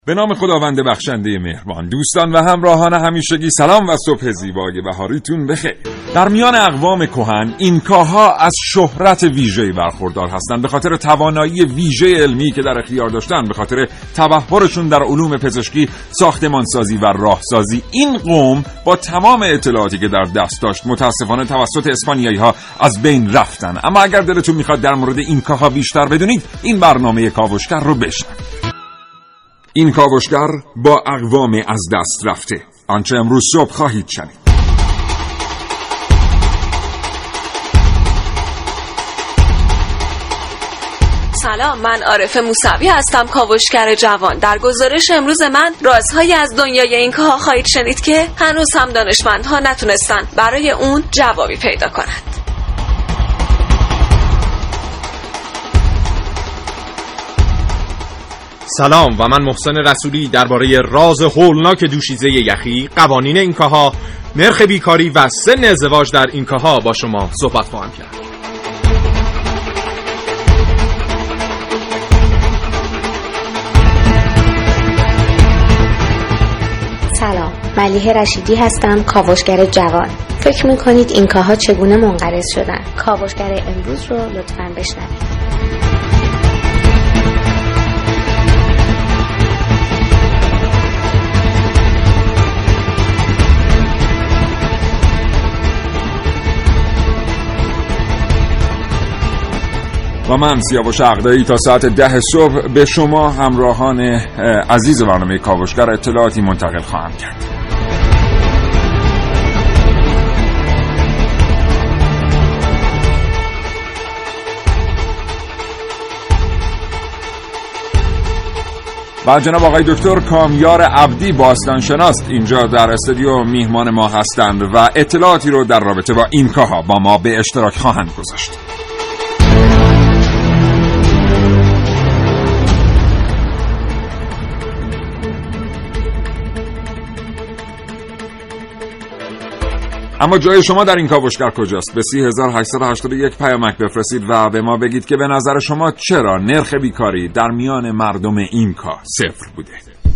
به نام خداوند بخشنده مهربان. دوستان و همراهان همیشگی سلام و صبح زیبای بهاریتون بخیر. در میان اقوام کهن اینکاها از شهرت ویژه‌ای برخوردار هستند به خاطر توانایی ویژه علمی که در اختیار داشتن، به خاطر تبحرشون در علوم پزشکی، ساختمانسازی و راهسازی. این قوم با تمام اطلاعاتی که در دست داشت متاسفانه توسط اسپانیایی‌ها از بین رفتن. اما اگر دلتون میخواد در مورد اینکاها بیشتر بدونید، این برنامه کاوشگر رو بشنوید. این کاوشگر با اقوام از دست رفته، آنچه امروز صبح خواهید شنید. سلام، من عارف موسوی هستم، کاوشگر جوان. در گزارش امروز من رازهایی از دنیای اینکاها خواهید شنید که هنوز هم دانشمندها نتونستن برای اون جوابی پیدا کنند. سلام و من محسن رسولی درباره راز هولناک دوشیزه یخی، قوانین اینکاها، نرخ بیکاری و سن ازدواج در اینکاها با شما صحبت خواهم کرد. سلام، ملیحه رشیدی هستم، کاوشگر جوان. فکر میکنید اینکاها چگونه منقرض شدن؟ کاوشگر امروز رو لطفاً بشنوید. و من سیاوش عقدایی تا ساعت 10 صبح به شما همراهان عزیز برنامه کاوشگر اطلاعاتی منتقل خواهم کرد. و جناب آقای دکتر کامیار عبدی باستانشناس اینجا در استودیو میهمان ما هستند و اطلاعاتی رو در رابطه با اینکاها با ما به اشتراک خواهند گذاشت. اما جای شما در این کاوشگر کجاست؟ به 3881 پیامک بفرستید و به ما بگید که به نظر شما چرا نرخ بیکاری در میان مردم اینکا صفر بوده.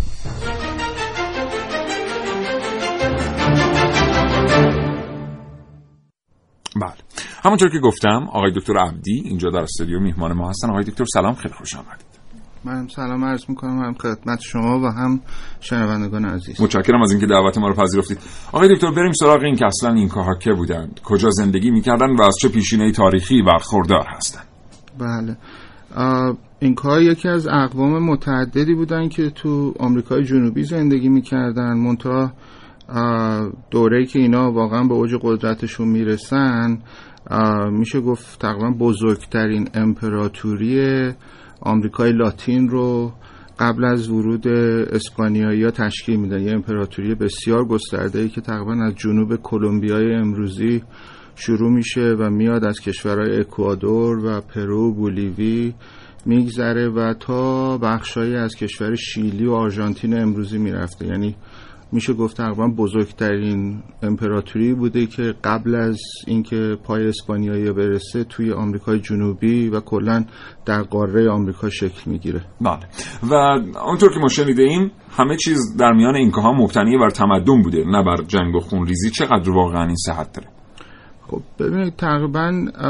بله، همونطور که گفتم آقای دکتر عبدی اینجا در استودیو میهمان ما هستن. آقای دکتر سلام، خیلی خوش آمدید. من سلام عرض میکنم هم خدمت شما و هم شنوندگان عزیز. متشکرم از اینکه دعوت ما رو پذیرفتید. آقای دکتر بریم سراغ این که اصلا اینکاها که بودند، کجا زندگی میکردن و از چه پیشینه تاریخی برخوردار هستند. بله، اینکاها یکی از اقوام متعددی بودن که تو آمریکای جنوبی زندگی میکردن. منتها دوره‌ای که اینا واقعا به اوج قدرتشون میرسن، میشه گفت تقریبا بزرگترین امپراتوری آمریکای لاتین رو قبل از ورود اسپانیایی‌ها تشکیل میدن. یه امپراتوری بسیار گسترده‌ای که تقریبا از جنوب کلمبیای امروزی شروع میشه و میاد از کشورهای اکوادور و پرو، بولیوی میگذره و تا بخشایی از کشور شیلی و آرژانتین امروزی میرفته. یعنی میشه گفت تقریبا بزرگترین امپراتوری بوده که قبل از اینکه پای اسپانیایی برسه توی آمریکای جنوبی و کلا در قاره آمریکا شکل میگیره. بله، و اونطور که ما شنیدیم همه چیز در میان اینکاها مبتنی بر تمدن بوده، نه بر جنگ و خونریزی. چقدر واقعا این صحت داره؟ خب ببینید، تقریبا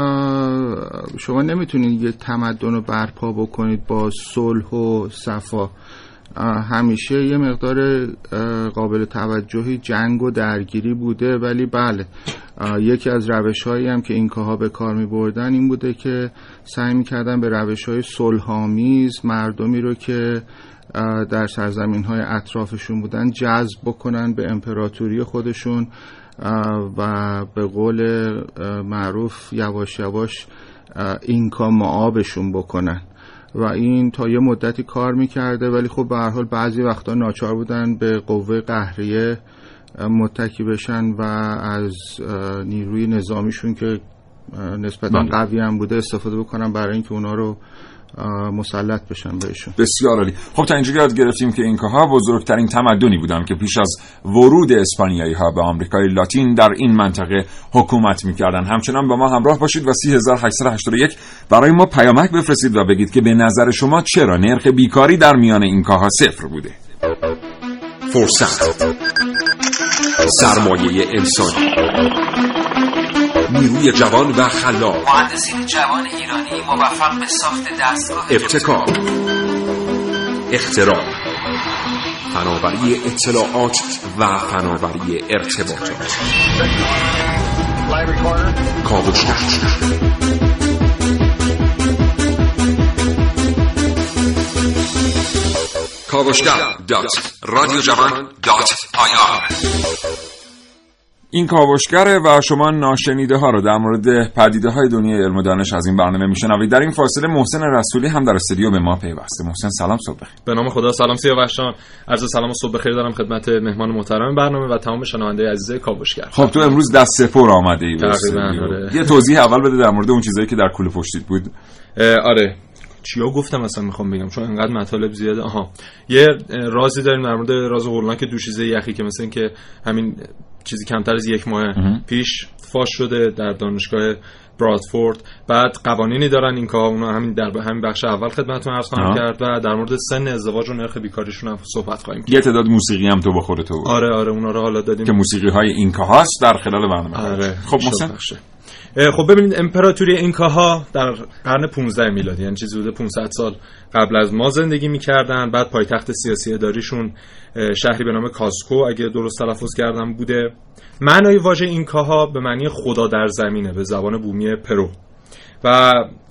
شما نمیتونید یه تمدن رو برپا بکنید با صلح و صفا. همیشه یه مقدار قابل توجهی جنگ و درگیری بوده، ولی بله، یکی از روش‌هایی هم که اینکاها به کار می‌بردن این بوده که سعی می‌کردن به روش‌های صلح‌آمیز مردمی رو که در سرزمین‌های اطرافشون بودن جذب بکنن به امپراتوری خودشون و به قول معروف یواش یواش اینکا معابشون بکنن و این تا یه مدتی کار میکرده. ولی خب به هر حال بعضی وقتا ناچار بودن به قوه قهریه متکی بشن و از نیروی نظامیشون که نسبتاً قوی هم بوده استفاده بکنن برای اینکه اونا رو مسلط بشن بهشون. بسیار عالی. خب تا اینجا یاد گرفتیم که اینکاها بزرگترین تمدنی بودن که پیش از ورود اسپانیایی‌ها به آمریکای لاتین در این منطقه حکومت می‌کردن. همچنان با ما همراه باشید و 3881 برای ما پیامک بفرستید و بگید که به نظر شما چرا نرخ بیکاری در میان اینکاها صفر بوده. فرصت، سرمایه انسانی، نیروی جوان و خلاق، مهندسین جوان ایرانی موفق به ساخت دستگاه ابتکار، اختراع، فناوری اطلاعات و فناوری ارتباطات. kavashgar.radiojavan.ir این کاوشگره و شما ناشنیده ها رو در مورد پدیده های دنیای علم و دانش از این برنامه میشنوید. در این فاصله محسن رسولی هم در استودیو به ما پیوسته. محسن سلام، صبح بخیر. به نام خدا. سلام سیاوشان، عرض سلام و صبح بخیر دارم خدمت مهمان محترم برنامه و تمام شنونده عزیز کاوشگر. خب تو امروز دست سپر آمده ای. آره. یه توضیح اول بده در مورد اون چیزایی که در کوله پشتیت بود. آره چیا گفتم اصلا میخوام بگم چون انقدر مطالب زیاده. یه رازی داریم در مورد راز هولناک دوشیزه یخی که مثلا که همین چیزی کمتر از یک ماه پیش فاش شده در دانشگاه برادفورد. بعد قوانینی دارن این که اونا همین در همین بخش اول خدمتتون عرض خواهم کرد و در مورد سن ازدواج و نرخ بیکاریشون هم صحبت خواهیم کرد. یه تعداد موسیقی هم تو با خودت بود. آره اونا رو حالا دادیم که موسیقی های اینکاهاست در خلال برنامه. خب محسن، خب ببینید امپراتوری اینکاها در قرن 15 میلادی، یعنی چیزی حدود 500 سال قبل از ما زندگی می‌کردن. بعد پایتخت سیاسی اداریشون شهری به نام کاسکو اگه درست تلفظ کردم بوده. معنای واژه اینکاها به معنی خدا در زمینه به زبان بومی پرو و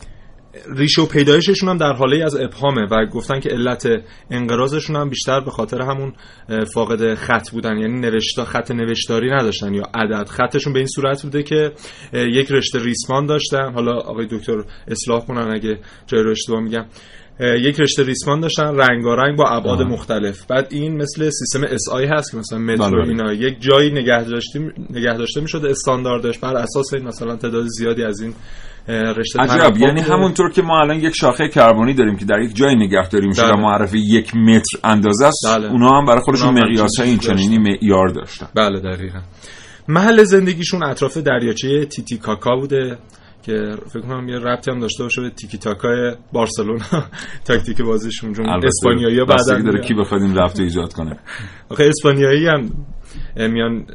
ریشه و پیدایششون هم در حاله از ابهامه و گفتن که علت انقراضشون هم بیشتر به خاطر همون فاقد خط بودن، یعنی خط نوشتاری نداشتن یا عدد. خطشون به این صورت بوده که یک رشته ریسمان داشتن، حالا آقای دکتر اصلاح کنن اگه جای رو اشتباه میگم، یک رشته ریسمان داشتن رنگارنگ با ابعاد مختلف. بعد این مثل سیستم SI هست که مثلا مترو اینا یک جایی نگه داشته میشده استانداردش، بر اساس این مثلا تعداد زیادی از این رشته. عجب، یعنی همونطور که ما الان یک شاخه کربنی داریم که در یک جای نگهداری میشه و معرفی 1 متر اندازه است، اونا هم برای خودشون مقیاس‌های این چنینی معیار داشتن. بله دقیقاً. محل زندگیشون اطراف دریاچه تیتیکاکا بوده که فکر کنم یه ربطی هم داشته باشه به تیکی تاکای بارسلونا تاکتیک بازیشون، چون اسپانیایی‌ها بعداً داره کی بخواد این ربط ایجاد کنه. آخه اسپانیایی هم میان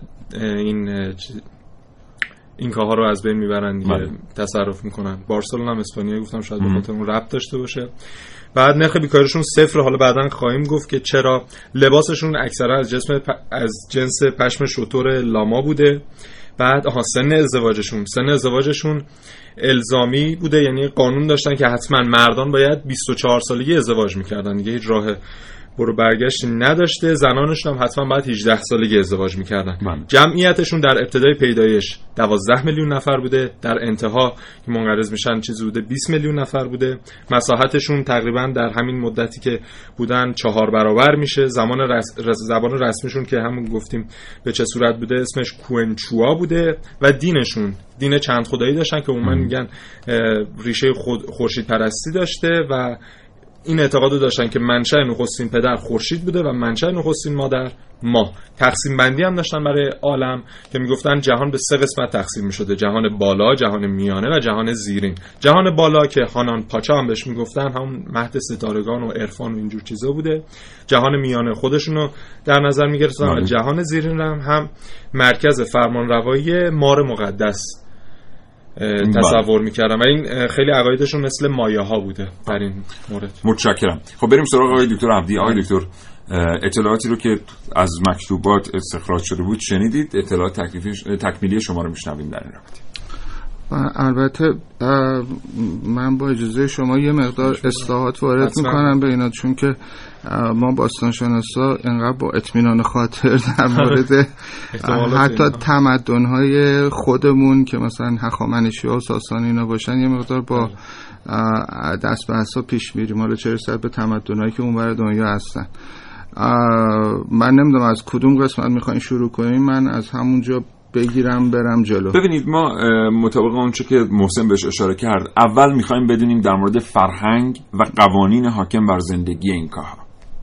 این کارها رو از بین میبرن دیگه، تصرف میکنن. بارسلونا هم اسپانیایی گفتم شاید به خاطر اون ربط داشته باشه. بعد نرخ بیکاریشون 0. حالا بعداً خواهیم گفت که چرا. لباسشون اکثرا از جنس پشم شتر لاما بوده. بعد سن ازدواجشون الزامی بوده، یعنی قانون داشتن که حتما مردان باید 24 سالگی ازدواج میکردن دیگه، هیچ راه برو برگشتی نداشته. زنانشون هم حتما باید 18 سالگی ازدواج میکردن. جمعیتشون در ابتدای پیدایش 12 میلیون نفر بوده، در انتها که منقرض میشن چیزی بوده 20 میلیون نفر بوده. مساحتشون تقریبا در همین مدتی که بودن 4 برابر میشه. زبان رسمیشون که همون گفتیم به چه صورت بوده اسمش کوئنچوا بوده و دینشون دین چند خدایی داشتن که عموما میگن ریشه خورشید پرستی داشته و این اعتقادو داشتن که منشأ نخستین پدر خورشید بوده و منشأ نخستین مادر ماه. تقسیم بندی هم داشتن برای عالم که میگفتن جهان به 3 قسمت تقسیم میشده: جهان بالا، جهان میانه و جهان زیرین. جهان بالا که هانان پاچا هم بهش میگفتن، همون مهد ستارگان و عرفان و اینجور چیزا بوده. جهان میانه خودشونو در نظر میگرفتن و جهان زیرین هم مرکز فرمانروایی مار مقدس تصور میکردم و این خیلی عقایدشون مثل مایه ها بوده در این مورد. متشکرم. خب بریم سراغ آقای دکتر عبدی. آقای دکتر، اطلاعاتی رو که از مکتوبات استخراج شده بود شنیدید، اطلاعات تکمیلی شما رو میشنویم در این رابطه. البته من با اجازه شما یه مقدار اصلاحات وارد میکنم به اینا، چون که ما باستانشناسا انقدر با اطمینان خاطر در مورد حتی تمدن‌های خودمون که مثلا هخامنشی‌ها و ساسانی اینا باشن یه مقدار با دست به حساب پیش میریم، حالا چه رسد به تمدن‌هایی که اونور دنیا هستن. من نمیدونم از کدوم قسمت میخواین شروع کنیم، من از همونجا بگیرم برم جلو. ببینید ما مطابق اونچه که محسن بهش اشاره کرد اول میخوایم بدونیم در مورد فرهنگ و قوانین حاکم بر زندگی اینکاها.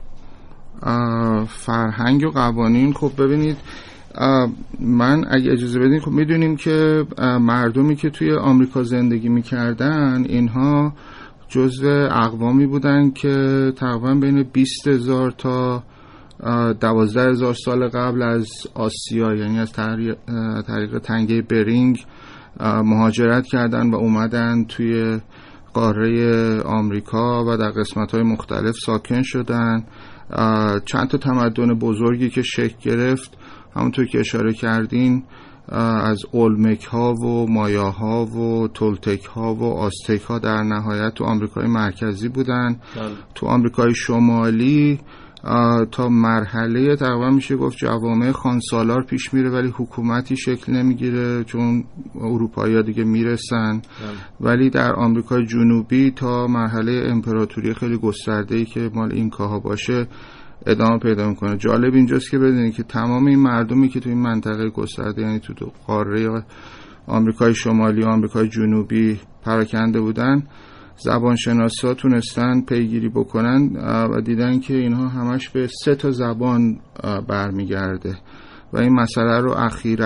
فرهنگ و قوانین، خب ببینید من اگه اجازه بدین، خب میدونیم که مردمی که توی آمریکا زندگی میکردن اینها جزو اقوامی بودن که تقریبا بین 20,000 تا 12,000 سال قبل از آسیا، یعنی از طریق تنگه برینگ مهاجرت کردن و اومدن توی قاره آمریکا و در قسمت‌های مختلف ساکن شدن. چند تا تمدن بزرگی که شکل گرفت همونطور که اشاره کردین از اولمک ها و مایا ها و تولتک ها و آزتک ها در نهایت تو آمریکای مرکزی بودن. تو آمریکای شمالی تا مرحله تقریبا میشه گفت جوامع خانسالار پیش میره ولی حکومتی شکل نمیگیره چون اروپایی ها دیگه میرسن. ولی در آمریکای جنوبی تا مرحله امپراتوری خیلی گسترده‌ای که مال اینکاها باشه ادامه پیدا میکنه. جالب اینجاست که بدونید که تمام این مردمی که تو این منطقه گسترده، یعنی تو قاره آمریکای شمالی و آمریکای جنوبی پراکنده بودن، زبانشناسا تونستن پیگیری بکنن و دیدن که اینها همش به 3 تا زبان برمیگرده و این مسئله رو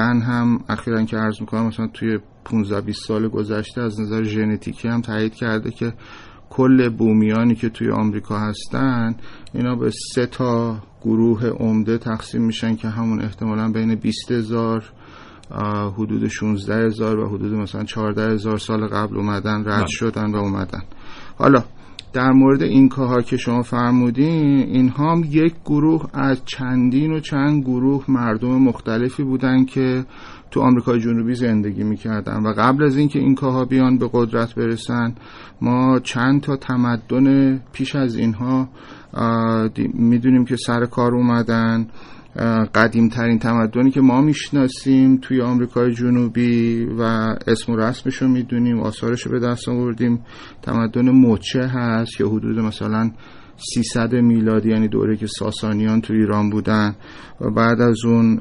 اخیراً که عرض میکنم مثلا توی 15-20 سال گذشته از نظر ژنتیکی هم تایید کرده که کل بومیانی که توی آمریکا هستن اینا به 3 تا گروه عمده تقسیم میشن که همون احتمالاً بین 20,000 حدود 16,000 و حدود مثلا 14,000 سال قبل اومدن، رد شدن و اومدن. حالا در مورد اینکاها که شما فرمودین، اینها هم یک گروه از چندین و چند گروه مردم مختلفی بودن که تو آمریکای جنوبی زندگی میکردن و قبل از اینکه اینکاها بیان به قدرت برسن ما چند تا تمدن پیش از اینها میدونیم که سر کار اومدن. قدیم ترین تمدنی که ما میشناسیم توی آمریکای جنوبی و اسم و رسمشو میدونیم، آثارشو به دست آوردیم، تمدن موچه هست که حدود مثلا 300 میلادی، یعنی دوره که ساسانیان تو ایران بودن. و بعد از اون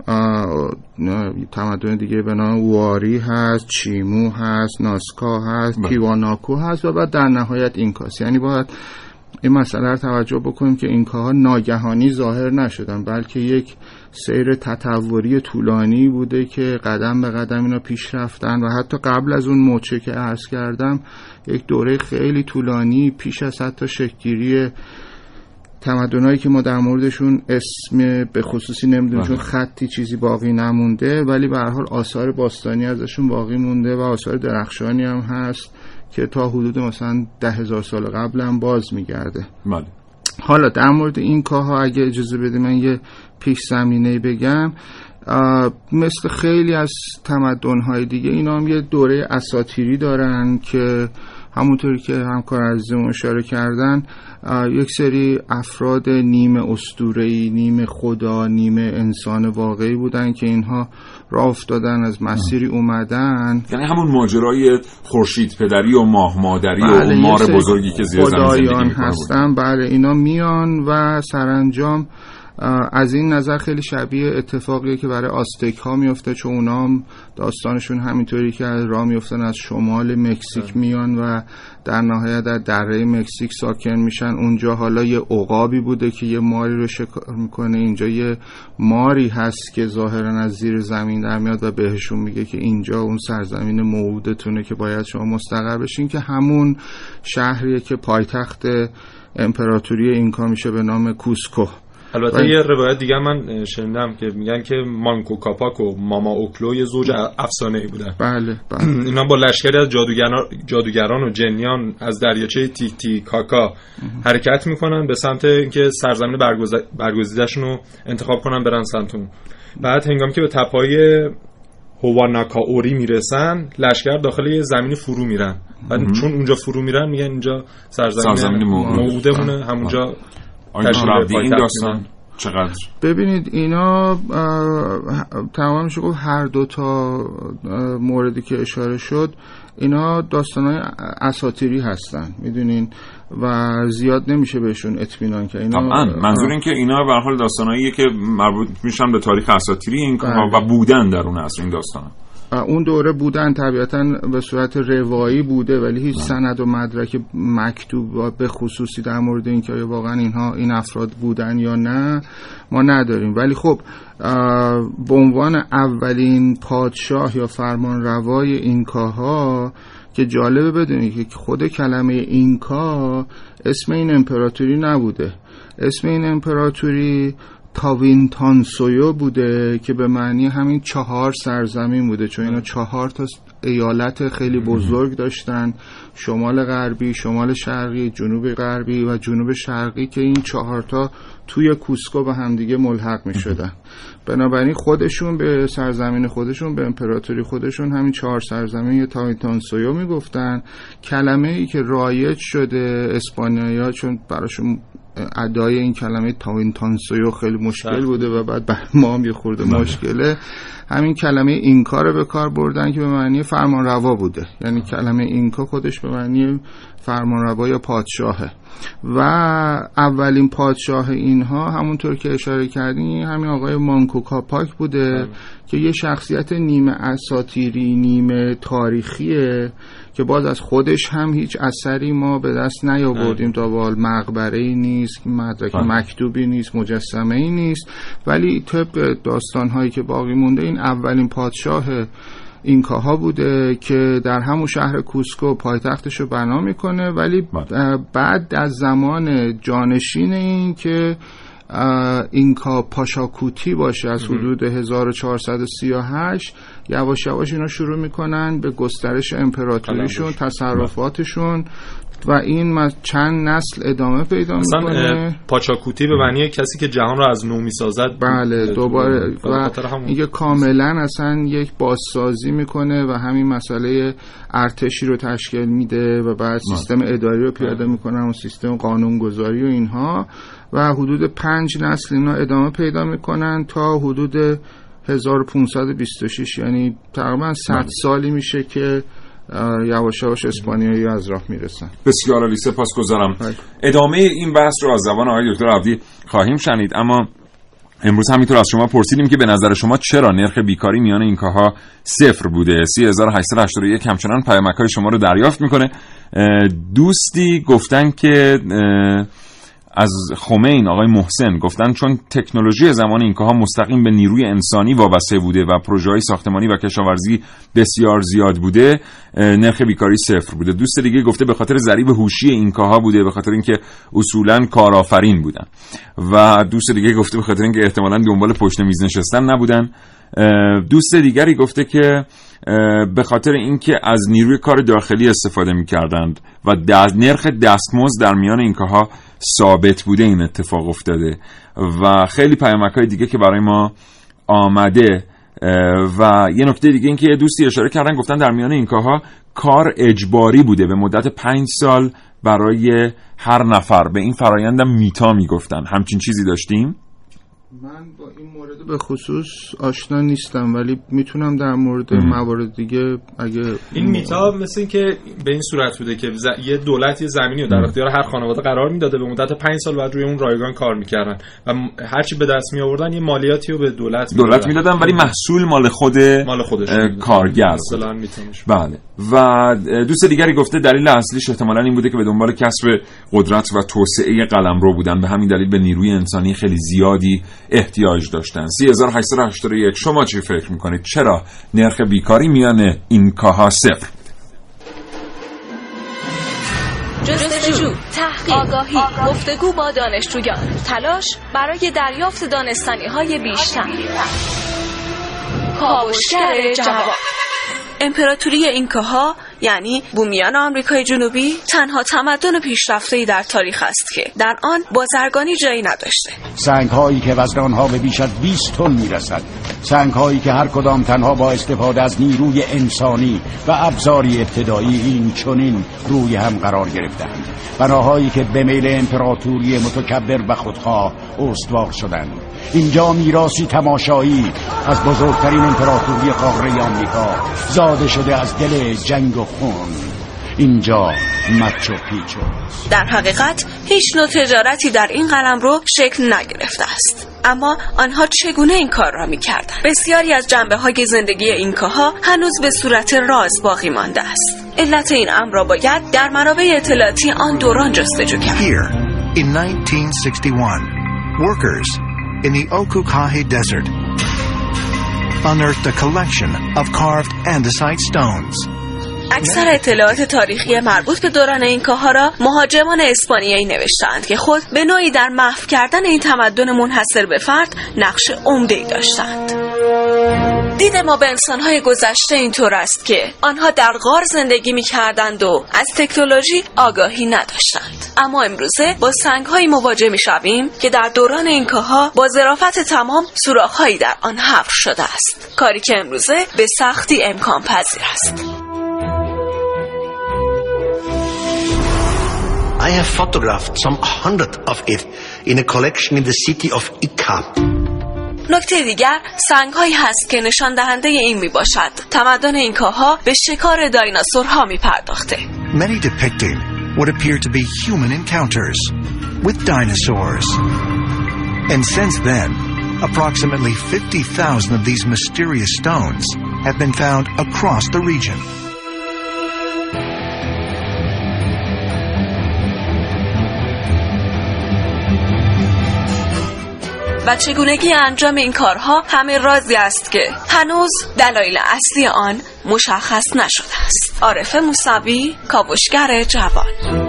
تمدن دیگه به نام واری هست، چیمو هست، ناسکا هست، تیواناکو هست و بعد در نهایت اینکاست. یعنی باید این مسئله رو توجه بکنیم که اینکاها ناگهانی ظاهر نشدن بلکه یک سیر تطوری طولانی بوده که قدم به قدم اینا پیش رفتن و حتی قبل از اون موچه که عرض کردم یک دوره خیلی طولانی پیش از حتی شکل‌گیری تمدنایی که ما در موردشون اسم به خصوصی نمیدونیم چون خطی چیزی باقی نمونده، ولی به هر حال آثار باستانی ازشون باقی مونده و آثار درخشانی هم هست که تا حدود مثلا 10,000 سال قبل هم باز میگرده. حالا در مورد این کاها اگه اجازه بده من یه پیش زمینه‌ای بگم. مثل خیلی از تمدن‌های دیگه اینا هم یه دوره اساطیری دارن که همونطوری که همکار عزیزم اشاره کردن یک سری افراد نیمه اسطوره‌ای، نیمه خدا، نیمه انسان واقعی بودن که اینها راه افتادن از مسیری اومدن، یعنی همون ماجرای خورشید پدری و ماه مادری و مار بزرگی که زیر زمین زندگی هستن. بله اینا میان و سرانجام از این نظر خیلی شبیه اتفاقیه که برای آزتک ها میفته چون اونا هم داستانشون همینطوری که راه میفتن از شمال مکزیک میان و در نهایت در دره مکزیک ساکن میشن. اونجا حالا یه عقابی بوده که یه ماری رو شکار میکنه، اینجا یه ماری هست که ظاهرا از زیر زمین در میاد و بهشون میگه که اینجا اون سرزمین موعودتونه که باید شما مستقر بشین، که همون شهریه که پایتخت امپراتوری اینکا میشه به نام کوسکو. البته یه روایت دیگه من شنیدم که میگن که مانکو کاپاک و ماما اوکلو یه زوج افسانه‌ای بودن. بله. اینا با لشکری از جادوگران و جنیان از دریاچه تیتیکاکا حرکت میکنن به سمت اینکه سرزمین برگزیده‌شون رو انتخاب کنن برن سمت اون. بعد هنگامی که به تپه‌های هواناکاوری میرسن لشکر داخل یه زمینی فرو میرن. بعد چون اونجا فرو میرن میگن اینجا سرزمین موعودمونه، همونجا این داستان چقدر ببینید اینا تمام میشه گفت هر دو تا موردی که اشاره شد اینا داستانای اساطیری هستن میدونین و زیاد نمیشه بهشون اطمینان کرد. طبعا منظور این که اینا به هر حال داستاناییه که مربوط میشن به تاریخ اساطیری این و بودن در اون عصر این داستانا. اون دوره بودن طبیعتاً به صورت روایی بوده ولی هیچ سند و مدرک مکتوب به خصوصی در مورد این که واقعا این افراد بودن یا نه ما نداریم. ولی خب به عنوان اولین پادشاه یا فرمانروای اینکاها که جالبه بدونید که خود کلمه اینکا اسم این امپراتوری نبوده. اسم این امپراتوری تاوینتانسویو بوده که به معنی همین 4 سرزمین بوده، چون اینا 4 تا ایالت خیلی بزرگ داشتن، شمال غربی، شمال شرقی، جنوب غربی و جنوب شرقی، که این 4 تا توی کوسکو به همدیگه ملحق می شدن. بنابراین خودشون به سرزمین خودشون، به امپراتوری خودشون همین 4 سرزمین یا تاوینتانسویو می گفتن. کلمه ای که رایج شده اسپانیایی‌ها، چون براشون ادای این کلمه تاوینتانسویو خیلی مشکل بوده و بعد بر ما هم یه خورده مشکله، همین کلمه اینکا رو به کار بردن که به معنی فرمانروا بوده. یعنی کلمه اینکا خودش به معنی فرمانروا یا پادشاهه و اولین پادشاه اینها همونطور که اشاره کردین همین آقای مانکو کاپاک بوده که یه شخصیت نیمه اساطیری نیمه تاریخیه که باز از خودش هم هیچ اثری ما به دست نیاوردیم تا به حال. مقبره‌ای نیست، مدرک مکتوبی نیست، مجسمه‌ای نیست، ولی طبق داستان‌هایی که باقی مونده این اولین پادشاه اینکاها بوده که در همون شهر کوسکو پایتختشو بنا میکنه، ولی بعد از زمان جانشین این که اینکا پاشاکوتی باشه از حدود 1438 یواش یواش اینا شروع میکنن به گسترش امپراتوریشون، تصرفاتشون و این چند نسل ادامه پیدا میکنه. پاچاکوتی به معنی کسی که جهان رو از نو میسازد. بله دوباره و اینکه کاملا اصلا یک بازسازی میکنه و همین مسئله ارتشی رو تشکیل میده و بعد سیستم اداری رو پیاده میکنه و سیستم قانونگذاری و اینها و حدود 5 نسل اینا ادامه پیدا میکنن تا حدود 1526، یعنی تقریبا 100 سالی میشه که یواش یواش اسپانیایی از راه میرسن. بسیار عالی، سپاسگزارم. ادامه این بحث رو از زبان آقای دکتر عبدی خواهیم شنید، اما امروز همینطور از شما پرسیدیم که به نظر شما چرا نرخ بیکاری میان اینکاها 0 بوده. 3881 همچنان پیامک‌های شما رو دریافت میکنه. دوستی گفتن که از خمین، آقای محسن گفتن چون تکنولوژی زمان اینکاها مستقیم به نیروی انسانی وابسته بوده و پروژه‌های ساختمانی و کشاورزی بسیار زیاد بوده، نرخ بیکاری 0 بوده. دوست دیگه گفته به خاطر ضریب هوشی اینکاها بوده، به خاطر اینکه اصولاً کارآفرین بودن. و دوست دیگه گفته به خاطر اینکه احتمالاً دنبال پشت میز نشستن نبودن. دوست دیگری گفته که به خاطر اینکه از نیروی کار داخلی استفاده می‌کردند و نرخ دستمزد در میان اینکاها ثابت بوده این اتفاق افتاده. و خیلی پیامک‌های دیگه که برای ما آمده. و یه نکته دیگه این که یه دوستی اشاره کردن گفتن در میان اینکاها کار اجباری بوده به مدت 5 سال برای هر نفر. به این فرایندم میتا میگفتن. همچین چیزی داشتیم؟ من با این مورد به خصوص آشنا نیستم، ولی میتونم در مورد موارد دیگه اگه این میتا مثل این که به این صورت بوده که یه دولت یه زمینی رو در اختیار هر خانواده قرار میداده، به مدت 5 سال بعد روی اون رایگان کار میکردن و هرچی به دست می آوردن یه مالیاتی رو به دولت میدادن ولی محصول مال خودشون کارگر مثلا میتونش. بله. و دوست دیگری گفته دلیل اصلیش احتمالاً این بوده که به دنبال کسب قدرت و توسعه قلمرو بودن، به همین دلیل به نیروی انسانی خیلی زیادی احتیاج داشتن. 3881 شما چی فکر میکنید؟ چرا نرخ بیکاری میان اینکاها 0؟ جستجو، تحقیق، آگاهی، گفتگو با دانشجویان، تلاش برای دریافت دانستنی‌های بیشتر. کاوشگر جوان. امپراتوری اینکاها یعنی بومیان آمریکای جنوبی تنها تمدن پیشرفته‌ای در تاریخ است که در آن بازرگانی جایی نداشته. سنگ‌هایی که وزن آنها به بیش از 20 تن می‌رسد، سنگ‌هایی که هر کدام تنها با استفاده از نیروی انسانی و ابزاری ابتدایی این چنین روی هم قرار گرفتند، بناهایی که به میل امپراتوری متکبر و خودخواه استوار شدند. اینجا میراثی تماشایی از بزرگترین امپراتوری قاره آمریکا زاده شده از دل جنگ و خون. اینجا مچو پیچو. در حقیقت هیچ نوع تجارتی در این قلمرو شکل نگرفته است، اما آنها چگونه این کار را می‌کردند؟ بسیاری از جنبه‌های زندگی اینکاها هنوز به صورت راز باقی مانده است. علت این امر را باید در منابع اطلاعاتی آن دوران جستجو کرد. Here in 1961, workers in the Okukahe Desert unearthed a collection of carved andesite stones. اکثر اطلاعات تاریخی مربوط به دوران اینکاها را مهاجمان اسپانیایی نوشتند که خود به نوعی در محو کردن این تمدن منحصر به فرد نقش عمده‌ای داشتند. دید ما به انسان‌های گذشته اینطور است که آنها در غار زندگی می‌کردند و از تکنولوژی آگاهی نداشتند. اما امروزه با سنگ‌هایی مواجه می‌شویم که در دوران اینکاها با ظرافت تمام سوراخ‌هایی در آن حفر شده است. کاری که امروزه به سختی امکان پذیر است. I have photographed some 100 of it in a collection in the city of Ica. نکته دیگر سنگ‌هایی هست که نشان دهنده این میباشد تمدن اینکاها به شکار دایناسورها میپرداخته. Many depicting what appear to be human encounters with dinosaurs. And since then, approximately 50,000 of these mysterious stones have been found across the region. و چگونگی انجام این کارها همه رازی است که هنوز دلایل اصلی آن مشخص نشده است. عارف موسوی، کاوشگر جوان.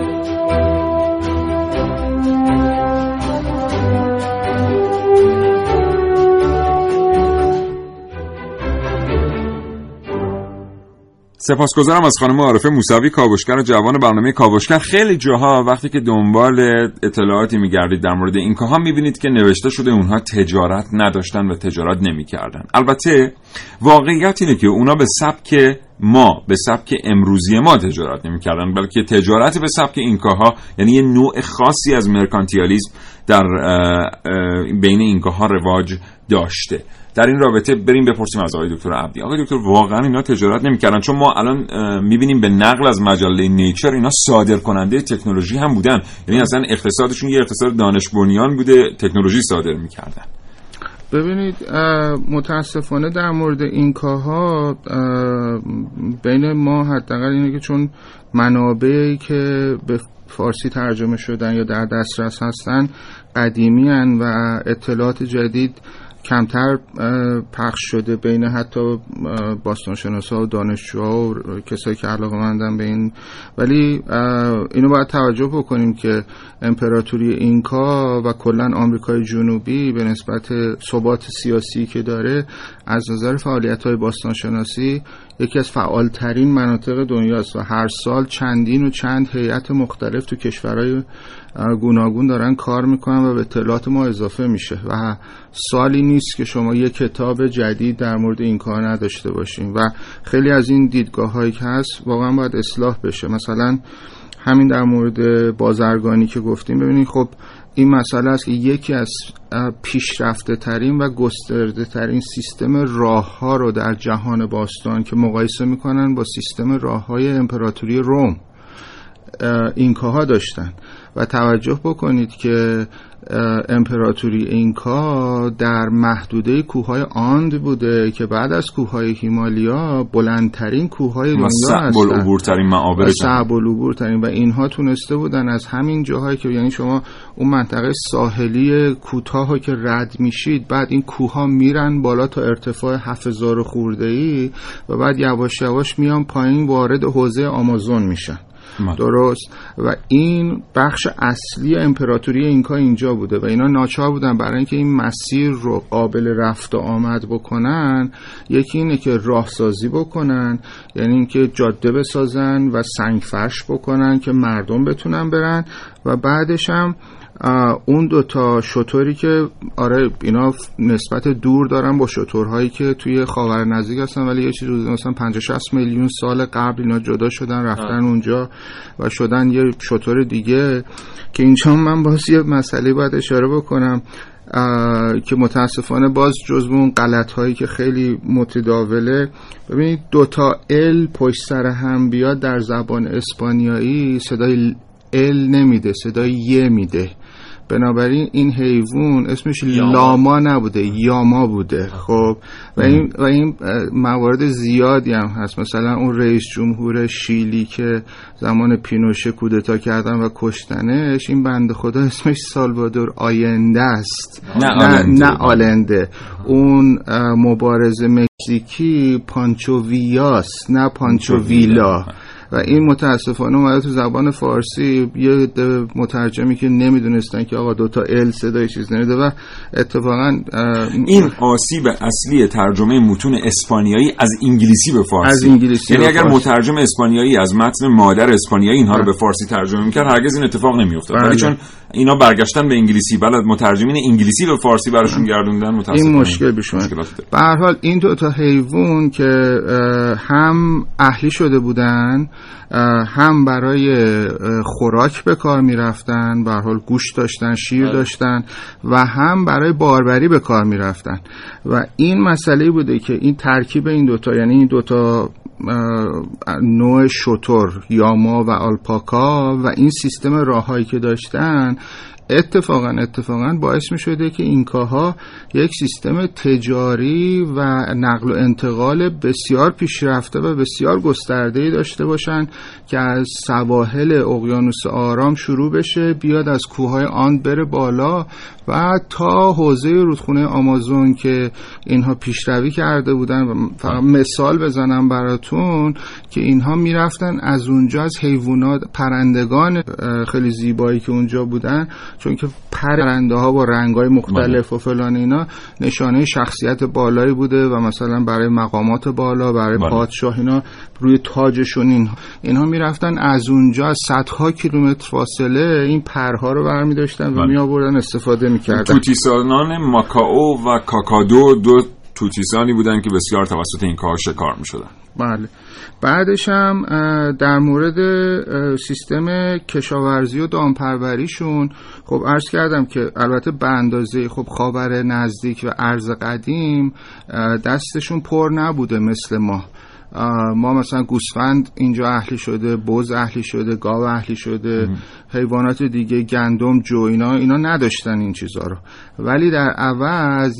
سپاسگزارم از خانم عارفه موسوی، کاوشگر جوان برنامه کاوشگر. خیلی جاها وقتی که دنبال اطلاعاتی میگردید در مورد اینکاها میبینید که نوشته شده اونها تجارت نداشتن و تجارت نمیکردن. البته واقعیت اینه که اونا به سبک ما، به سبک امروزی ما تجارت نمیکردن، بلکه تجارت به سبک اینکاها یعنی یه نوع خاصی از مرکانتیالیسم در بین اینکاها رواج داشته. در این رابطه بریم بپرسیم از آقای دکتر عبدی. آقای دکتر واقعا اینا تجارت نمی‌کردن؟ چون ما الان می‌بینیم به نقل از مجله نیچر اینا صادر کننده تکنولوژی هم بودن، یعنی اصلا اقتصادشون یه اقتصاد دانش بنیان بوده، تکنولوژی صادر می‌کردن. ببینید متاسفانه در مورد اینکاها بین ما حداقل اینه که چون منابعی که به فارسی ترجمه شدن یا در دسترس هستن قدیمی هن و اطلاعات جدید کمتر پخش شده بین حتی باستانشناسا و دانشجوها و کسایی که علاقه‌مندن به این. ولی اینو باید توجه بکنیم که امپراتوری اینکا و کلا آمریکای جنوبی به نسبت ثبات سیاسی که داره از نظر فعالیت‌های باستانشناسی یکی از فعالترین مناطق دنیاست و هر سال چندین و چند هیئت مختلف تو کشورهای گوناگون دارن کار میکنن و به اطلاعات ما اضافه میشه و سالی نیست که شما یک کتاب جدید در مورد این کار نداشته باشین و خیلی از این دیدگاه هایی که هست واقعا باید اصلاح بشه. مثلا همین در مورد بازرگانی که گفتیم، ببینید خب این مسئله است که یکی از پیشرفته ترین و گسترده ترین سیستم راه ها رو در جهان باستان که مقایسه میکنن با سیستم راه های امپراتوری روم اینکاها داشتن و توجه بکنید که امپراتوری اینکا در محدوده کوههای آند بوده که بعد از کوههای هیمالیا بلندترین کوههای دنیا هستن، صعب العبورترین معابر، صعب العبورترین، و اینها تونسته بودن از همین جاهایی که یعنی شما اون منطقه ساحلی کوتاهو که رد میشید بعد این کوهها میرن بالا تا ارتفاع 7000 خورده‌ای و بعد یواش یواش میان پایین وارد حوزه آمازون میشن. درست. و این بخش اصلی امپراتوری اینکا اینجا بوده و اینا ناچار بودن برای اینکه این مسیر رو قابل رفت و آمد بکنن، یکی اینه که راهسازی بکنن، یعنی اینکه جاده بسازن و سنگ فرش بکنن که مردم بتونن برن، و بعدش هم اون دوتا شتوری که آره اینا نسبت دور دارن با شتورهایی که توی خاور نزدیک هستن ولی یه چیزی مثلا 50-60 میلیون سال قبل اینا جدا شدن رفتن اونجا و شدن یه شتور دیگه. که اینجا من باز یه مسئله باید اشاره بکنم که متاسفانه باز جزو اون غلط‌هایی که خیلی متداوله. ببینید دوتا ال پشت سر هم بیاد در زبان اسپانیایی صدای ال نمیده، صدای ی میده. بنابراین این حیوان اسمش لاما نبوده، یاما بوده. خب و این موارد زیادی هم هست. مثلا اون رئیس جمهور شیلی که زمان پینوشه کودتا کردن و کشتنش، این بنده خدا اسمش سالوادور آینده است، نه آلنده. اون مبارز مکزیکی پانچو ویاس، نه پانچو ویلا. و این متاسفانه اومده تو زبان فارسی، یه مترجمی که نمیدونستن که آقا دوتا ال صدای چیز نمیده و اتفاقا این آسیب اصلی ترجمه متون اسپانیایی از انگلیسی به فارسی. از انگلیسی یعنی اگر مترجم اسپانیایی از متن مادر اسپانیایی اینها رو به فارسی ترجمه میکرد هرگز این اتفاق نمیافتاد. ولی چون اینا برگشتن به انگلیسی، بلد مترجمین انگلیسی به فارسی براشون گردوندن، متاسفانه این مشکل پیش اومد. به هر حال این دوتا حیوان که هم اهلی شده بودن، هم برای خوراک به کار می رفتن، به هر حال گوشت داشتن، شیر داشتن، و هم برای باربری به کار می رفتن. و این مسئله بوده که این ترکیب این دوتا، یعنی این دوتا نوع شتر، یاما و آلپاکا، و این سیستم راههایی که داشتن اتفاقا باعث می شده که اینکاها یک سیستم تجاری و نقل و انتقال بسیار پیشرفته و بسیار گسترده‌ای داشته باشن که از سواحل اقیانوس آرام شروع بشه، بیاد از کوههای آند بره بالا و تا حوزه رودخونه آمازون که اینها پیشروی کرده بودن. و فقط مثال بزنم براتون که اینها میرفتن از اونجا از حیوانات، پرندگان خیلی زیبایی که اونجا بودن، چون که پرنده ها با رنگ‌های مختلف و فلان، اینا نشانه شخصیت بالایی بوده و مثلا برای مقامات بالا، برای پادشاه، اینا روی تاجشون اینها میرفتن از اونجا از صدها کیلومتر فاصله این پرها رو برمی داشتن و می آوردن استفاده میکردن. توتیسانان ماکائو و کاکادو دو توتیسانی بودن که بسیار توسط این کار شکار میشدن. بله. بعدش هم در مورد سیستم کشاورزی و دامپروریشون، خب عرض کردم که البته به اندازه خب خاور نزدیک و ارض قدیم دستشون پر نبوده مثل ما. مثلا گوسفند اینجا اهلی شده، بز اهلی شده، گاو اهلی شده، حیوانات دیگه گندم، جو، اینا نداشتن این چیزا رو. ولی در عوض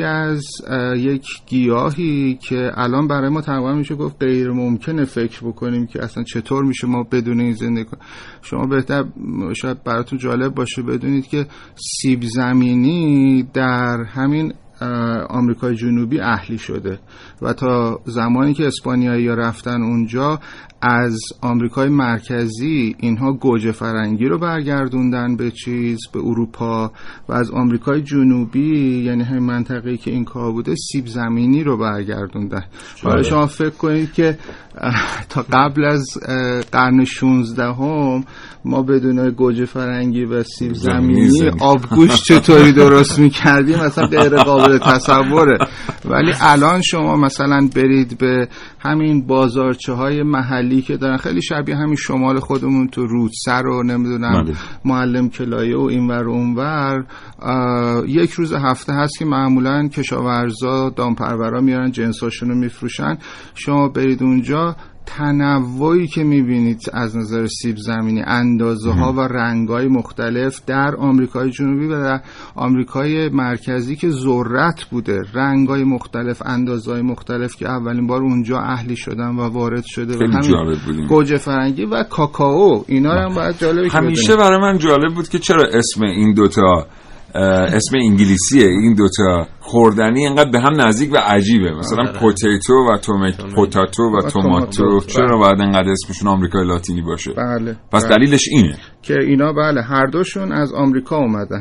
یک گیاهی که الان برای ما تقریبا میشه گفت غیر ممکنه فکر بکنیم که اصلا چطور میشه ما بدون این زندگی کنیم. شما بهتر شاید براتون جالب باشه بدونید که سیب زمینی در همین آمریکای جنوبی اهلی شده و تا زمانی که اسپانیایی‌ها رفتن اونجا از آمریکای مرکزی اینها گوجه فرنگی رو برگردوندن به اروپا، و از آمریکای جنوبی یعنی همین منطقه‌ای که این کار بوده سیب زمینی رو برگردوندن. حالا شما فکر کنید که تا قبل از قرن 16 ما بدون گوجه فرنگی و سیب زمینی آبگوشت چطوری درست می‌کردیم اصلا غیر قابل تصوره. ولی الان شما مثلا برید به همین بازارچه‌های محلی که دارن خیلی شبیه همین شمال خودمون تو رودسر و نمیدونم معلم کلایه و اینور و اونور، یک روز هفته هست که معمولا کشاورزا دامپرورا میارن جنساشون رو میفروشن. شما برید اونجا تنوعی که میبینید از نظر سیب زمینی، اندازه ها و رنگ های مختلف در آمریکای جنوبی و در آمریکای مرکزی که ذرت بوده، رنگ های مختلف، اندازه های مختلف که اولین بار اونجا اهلی شدن و وارد شده. و همین گوجه فرنگی و کاکائو، اینا هم باید جالبه. همیشه برای من جالب بود که چرا اسم این دوتا اسم انگلیسیه، این دوتا خوردنی اینقدر به هم نزدیک و عجیبه. مثلا پوتیتو و پوتاتو و توماتو چرا باید اینقدر اسمشون آمریکای لاتینی باشه؟ بله. پس دلیلش اینه که اینا بله هر دوشون از آمریکا اومدن.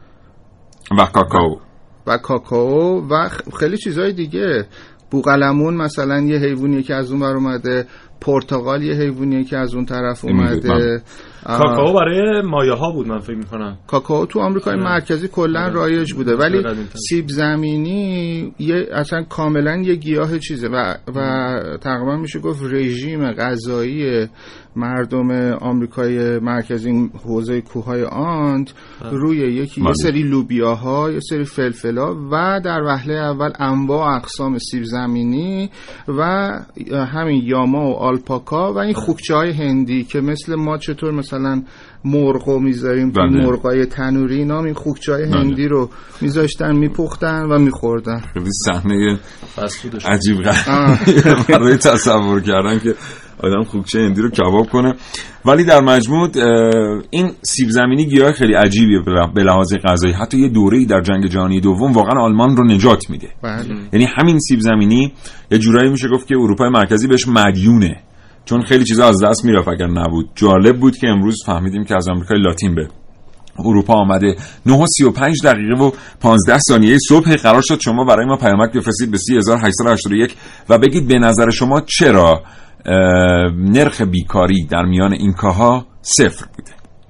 و کاکائو و خیلی چیزهای دیگه. بوقلمون مثلا یه حیوانیه که از اون ور اومده، پرتقال یه حیوانیه که از اون طرف اومده. کاکائو برای مایه ها بود من فکر میکنم. کاکائو تو آمریکای مرکزی کلا رایج بوده، ولی سیب زمینی اصلا کاملا یه گیاه چیزه و تقریبا میشه گفت رژیم غذایی مردم آمریکای مرکزی حوزه کوههای آند روی یه سری لوبیاها، یه سری فلفلا و در وهله اول انواع اقسام سیب زمینی و همین یاما و آلپاکا و این خوکچه‌های هندی که مثل ما چطور مثلا مرغو میذاریم تو مرغای تنوری، اینا این خوکچه‌های هندی رو میذاشتن میپختن و میخوردن. خیلی صحنه عجیب غریبی برای تصور کردن که آدم خوکچه هندی رو کباب کنه. ولی در مجموع این سیب زمینی گیاه خیلی عجیبیه به لحاظ غذایی. حتی یه دوره‌ای در جنگ جهانی دوم واقعا آلمان رو نجات میده. یعنی همین سیب زمینی یه جورایی میشه گفت که اروپای مرکزی بهش مدیونه، چون خیلی چیزا از دست میرفت اگر نبود. جالب بود که امروز فهمیدیم که از آمریکای لاتین به اروپا آمده. 9:35 و 15 ثانیه صبح قرار شد شما برای ما پیامک بفرستید به 3881 و بگید به نظر شما چرا نرخ بیکاری در میان اینکاها 0 بوده.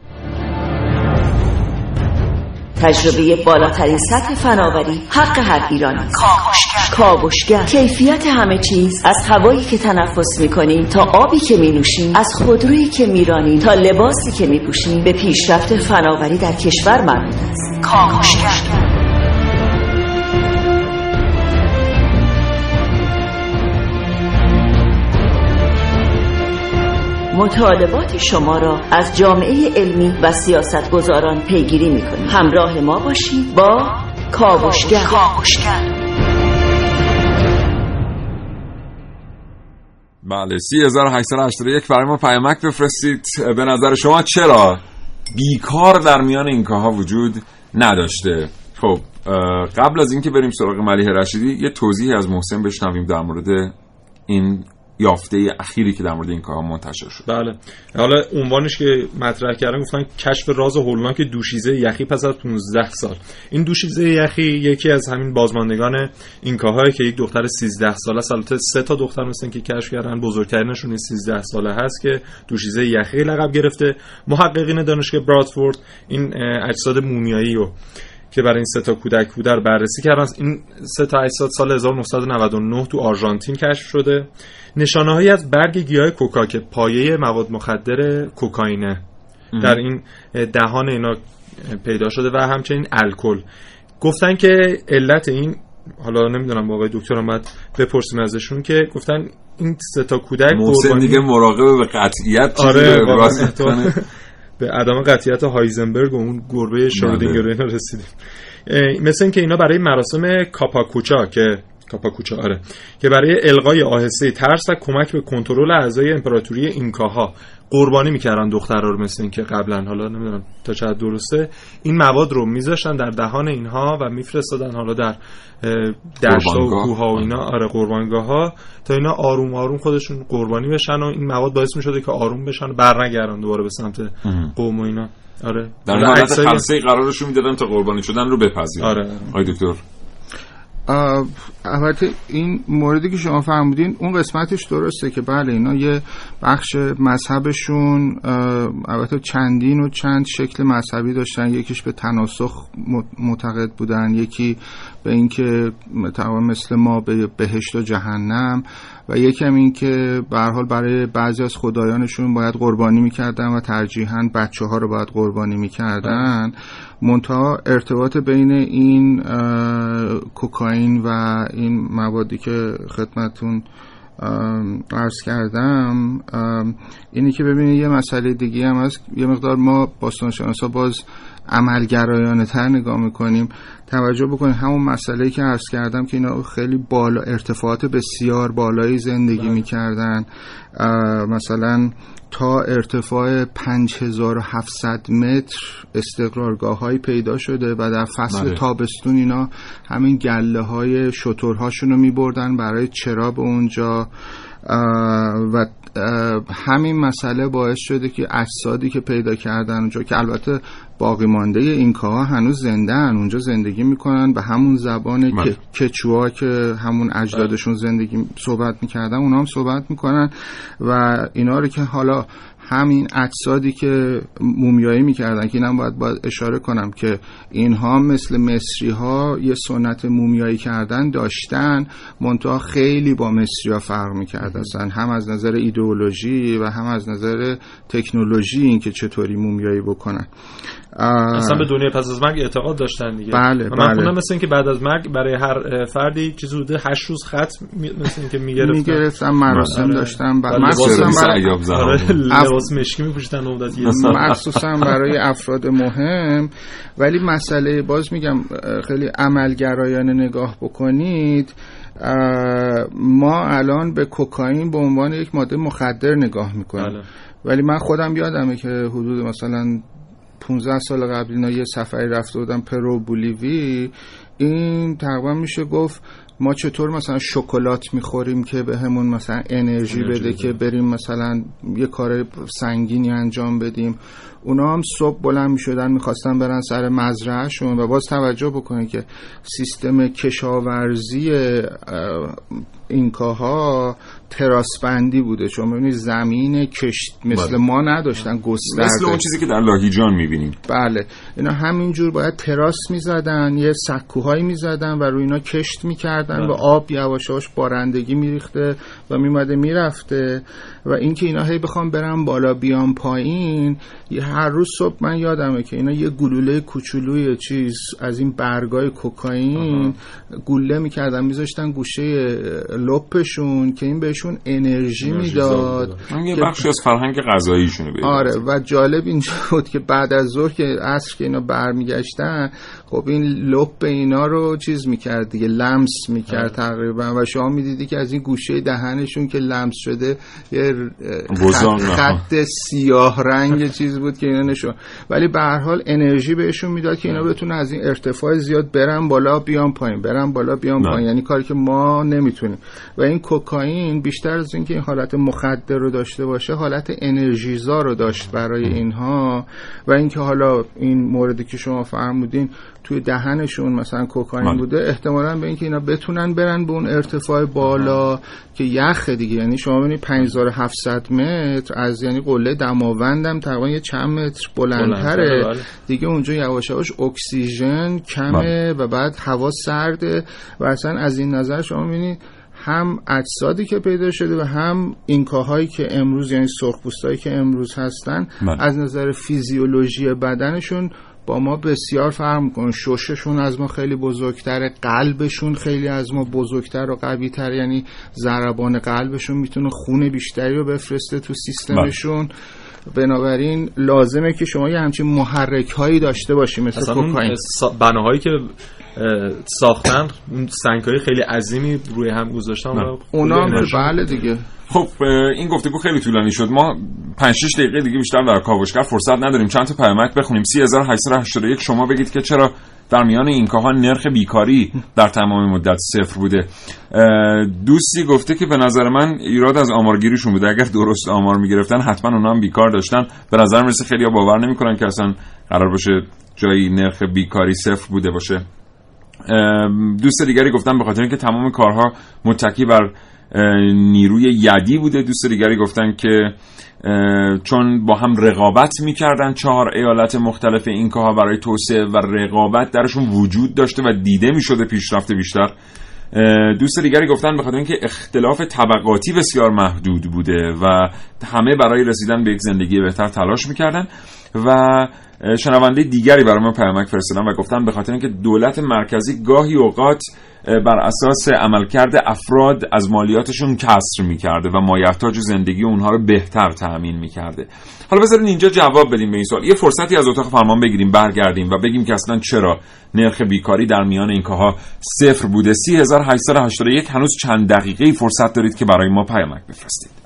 تجربه بالاترین سطح فناوری، حق هر ایرانی. کاوشگر. کیفیت همه چیز، از هوایی که تنفس میکنیم تا آبی که مینوشیم، از خودرویی که میرانیم تا لباسی که میپوشیم، به پیشرفت فناوری در کشور مربوط است. کاوشگر. مطالبات شما را از جامعه علمی و سیاستگزاران پیگیری می‌کنیم. همراه ما باشید با کاوشگر. بله 3881 برای ما پیامک بفرستید. به نظر شما چرا بیکار در میان اینکاها وجود نداشته؟ خب قبل از اینکه بریم سراغ ملیحه رشیدی یه توضیحی از محسن بشنویم در مورد این یافته اخیری که در مورد این کار منتشر شد. بله، حالا عنوانش که مطرح کردن گفتن کشف راز هولناک دوشیزه یخی پس از 15 سال. این دوشیزه یخی یکی از همین بازماندگان اینکاها که یک دختر 13 ساله است. البته 3 تا دختر مثلا که کشف کردن، بزرگترینشون 13 ساله هست که دوشیزه یخی لقب گرفته. محققین دانشگاه برادفورد این اجساد مومیایی رو که برای این 3 تا کودک رو بررسی کردن. این 3 تا اجساد سال 1999 تو آرژانتین کشف شده. نشانه‌هایی از برگ گیاه کوکا که پایه مواد مخدر کوکائینه در این دهان اینا پیدا شده و همچنین الکل. گفتن که علت این، حالا نمیدونم با آقای دکتر هم باید بپرسیم ازشون، که گفتن این 3 تا کودک محسن دیگه مراقب به قطعیت به عدم قطعیت هایزنبرگ و اون گربه شرودینگر اینا رسیدیم. مثل این که اینا برای مراسم کاپاکوچا که برای الغای آهسته ترس و کمک به کنترل اعضای امپراتوری اینکاها قربانی میکردن دخترها رو. مثل این که قبلا، حالا نمیدونم تا چقدر درسته، این مواد رو میذاشتن در دهان اینها و میفرستادن حالا در دشت و کوه و اینا، قربانگاه ها، تا اینا آروم آروم خودشون قربانی بشن و این مواد باعث میشده که آروم بشن و برنگردن دوباره به سمت قوم و اینا. در حالت خلسه قرارشون میدادن تا قربانی شدن رو بپذیرن. آقای دکتر البته این موردی که شما فرمودین اون قسمتش درسته که بله اینا یه بخش مذهبشون البته چندین و چند شکل مذهبی داشتن. یکیش به تناسخ معتقد بودن، یکی به این که تقریبا مثل ما به بهشت و جهنم، و یکم این که به هر حال برای بعضی از خدایانشون باید قربانی میکردن و ترجیحاً بچه‌ها رو باید قربانی میکردن. منتها ارتباط بین این کوکائین و این موادی که خدمتون عرض کردم اینی که ببینید یه مسئله دیگه هم هست. یه مقدار ما باستانشناسا باز عملگرایانه تر نگاه میکنیم. توجه بکنید همون مسئله‌ای که عرض کردم که اینا خیلی بالا، ارتفاعات بسیار بالایی زندگی میکردن، مثلا تا ارتفاع 5700 متر استقرارگاه‌هایی پیدا شده و در فصل تابستون اینا همین گله‌های شترهاشون رو می‌بردن برای چرا به اونجا و همین مسئله باعث شده که اجسادی که پیدا کردن اونجا، که البته باقی مانده اینکاها هنوز زنده‌ان، اونجا زندگی میکنن به همون زبان کچوا که همون اجدادشون زندگی صحبت میکردن اونا هم صحبت میکنن و اینا رو که حالا همین اجسادی که مومیایی میکردن که اینم باید اشاره کنم که اینها مثل مصری ها یه سنت مومیایی کردن داشتن، منتها خیلی با مصری ها فرق میکرد اصلا، هم از نظر ایدئولوژی و هم از نظر تکنولوژی، این که چطوری مومیایی بکنن. اصلا به دنیای پس از مرگ اعتقاد داشتن دیگه. بله من خوندم مثل این که بعد از مرگ برای هر فردی چیزی حدود 8 روز ختم مثل این که میگرفتن مراسم داشتن، لباس مشکی میپوشیدن مخصوصا برای افراد مهم. ولی مسئله باز میگم خیلی عملگرایانه نگاه بکنید، ما الان به کوکائین به عنوان یک ماده مخدر نگاه میکنیم، ولی من خودم یادمه که حدود مثلا 15 سال قبل اینا یه سفری رفته بودم پرو بولیوی، این تقریبا میشه گفت ما چطور مثلا شکلات میخوریم که به همون مثلا انرژی بده که بریم مثلا یه کار سنگینی انجام بدیم، اونا هم صبح بلند میشدن میخواستن برن سر مزرعهشون. و باز توجه بکنید که سیستم کشاورزی اینکاها تراسبندی بوده، چون ببینید زمین کشت مثل ما نداشتن گسترده، مثل اون چیزی که در لاهیجان میبینیم. بله، اینا همینجور باید تراس میزدن، یه سکوهایی میزدن و روی اینا کشت میکردن و آب یواش یواش بارندگی میریخته و میمده میرفته. و اینکه اینا هی بخوام برن بالا بیان پایین، هر روز صبح من یادمه که اینا یه گلوله کوچولوی چیز از این برگای کوکائین گوله میکردن میذاشتن گوشه لپشون که این بهشون انرژی میداد، یه بخشی از فرهنگ غذاییشونه. آره، و جالب اینجا بود که بعد از ظهر که عصر که اینا برمیگشتن، خب این لپ اینا رو چیز میکرد دیگه، لمس میکرد تقریبا، و شما میدیدی که از این گوشه دهنشون که لمس شده یه خط سیاه رنگ چیز بود که اینا نشون، ولی به هر حال انرژی بهشون میداد که اینا بتونن از این ارتفاع زیاد برن بالا بیان پایین، برن بالا بیان پایین، یعنی کاری که ما نمیتونیم. و این کوکائین بیشتر از اینکه این حالت مخدر رو داشته باشه، حالت انرژیزا رو داشت برای اینها. و اینکه حالا این موردی که شما فرمودین توی دهنشون مثلا کوکائین بوده، احتمالاً به اینکه اینا بتونن برن به اون ارتفاع بالا که یخ دیگه، یعنی شما ببینید 5700 متر از یعنی قله دماوندم تقریبا یه چند متر بلندتره دیگه، اونجا یواش یواش اکسیژن کمه و بعد هوا سرده. و اصلا از این نظر شما ببینید هم اجسادی که پیدا شده و هم اینکاهایی که امروز یعنی سرخپوستایی که امروز هستن از نظر فیزیولوژی بدنشون با ما بسیار فرق میکنه. شششون از ما خیلی بزرگتره، قلبشون خیلی از ما بزرگتر و قوی‌تر، یعنی ضربان قلبشون میتونه خون بیشتری رو بفرسته تو سیستمشون. بنابراین لازمه که شما یه همچین محرک هایی داشته باشی مثل کوکائین. بناهایی که ساختن سنگ‌های خیلی عظیمی روی هم گذاشتن، اونا هم بله دیگه. خب این گفتگو خیلی طولانی شد، ما 5-6 دقیقه دیگه بیشتر در کاوشگر فرصت نداریم. چند تا پیامک بخونیم. 3881 شما بگید که چرا در میان اینکاها نرخ بیکاری در تمام مدت 0 بوده. دوستی گفته که به نظر من ایراد از آمارگیریشون بوده، اگر درست آمار میگرفتن حتما اونا هم بیکار داشتن. به نظر میرسه خیلی‌ها باور نمیکنن که اصلا قرار باشه جایی نرخ بیکاری 0 بوده باشه. دوست دیگری گفتن به خاطر اینکه تمام کارها متکی بر نیروی یدی بوده. دوست دیگری گفتن که چون با هم رقابت میکردن 4 ایالت مختلف اینکاها برای توسعه و رقابت درشون وجود داشته و دیده میشده پیشرفت بیشتر. دوست دیگری گفتن به خاطر اینکه اختلاف طبقاتی بسیار محدود بوده و همه برای رسیدن به یک زندگی بهتر تلاش میکردن. و شنونده دیگری برای ما پیامک فرستادن و گفتن به خاطر اینکه دولت مرکزی گاهی اوقات بر اساس عملکرد افراد از مالیاتشون کسر میکرده و مایحتاج زندگی اونها رو بهتر تأمین میکرده. حالا بذارین اینجا جواب بدیم به این سوال. یه فرصتی از اتاق فرمان بگیریم، برگردیم و بگیم که اصلا چرا نرخ بیکاری در میان اینکاها 0 بوده. 3881 هنوز چند دقیقه فرصت دارید که برای ما پیامک بفرستید.